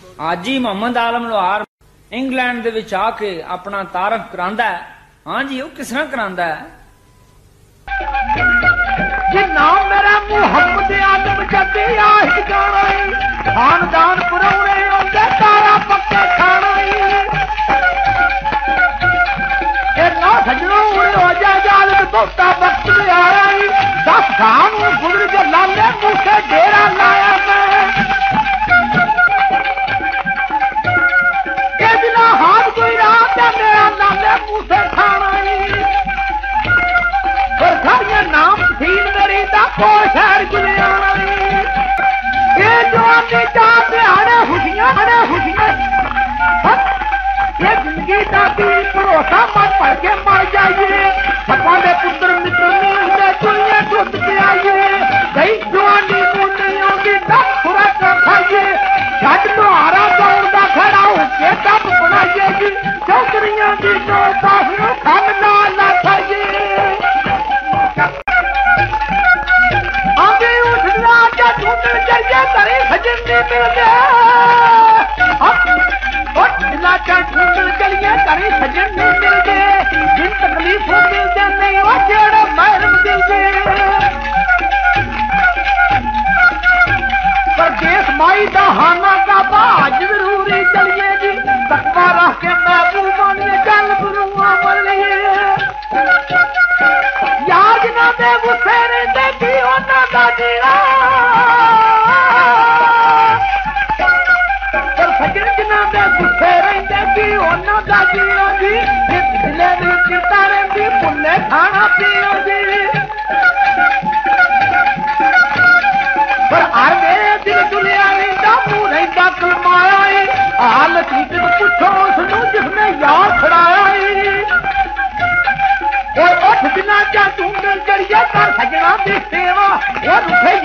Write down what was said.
आज ही मोहम्मद आलम लोहार इंग्लैंड दे विच आके अपना तारफ करांदा है। हाँ जी, वो किस तरह करांदा है? नाम मेरा मुहम्मद आलम जदे आही गाना खानदान पुरौने आंदे तारा पक्के खाना ना सजनों उड़े हो जा जाल दोस्ता वक्त में आया 10 खान गुजर के लाले मुझे डेरा लाया मैं ये बिना हाथ कोई रात मेरा लाले मुझे खाना नाम सीन मेरी को शहर गुलिया ये जवानी चाहते आने खुशियां ये जिंदगी का भी भरोसा मन पड़ के मर जाइए भगवान पुत्र मित्र ने दुनिया टूट के आइए कई जवानी को नहीं होगी तब पूरा कर खाइए झट तो हारा दौड़दा खड़ा होके तब बनाइए चौकरियां की जो दाखिल खाना ना खाइए करे सजन ने मिल गया चलिए करे सजन ने मिल गए जिन तकलीफों मिलते नहीं वो जेड़ा महरम दिल गए परदेश माई का हाना का बाज जरूरी चलिए जी तकवा रख के महबूबा ने गल गुरुआ मर लिए याद ना दे गुस्से रहते की होना का जीना गुस्से रहते की होना का जीना जी पिछले दिन चिंता रहती पुण्य खाना पीना जी पर हर मेरे दिल दुनिया रहता मुंह रहता कलमाया हाल ठीक पूछो उसनू जिसने याद छड़ाया और 8 दिना क्या तू जरिए कर सजना दी सेवा और रुखे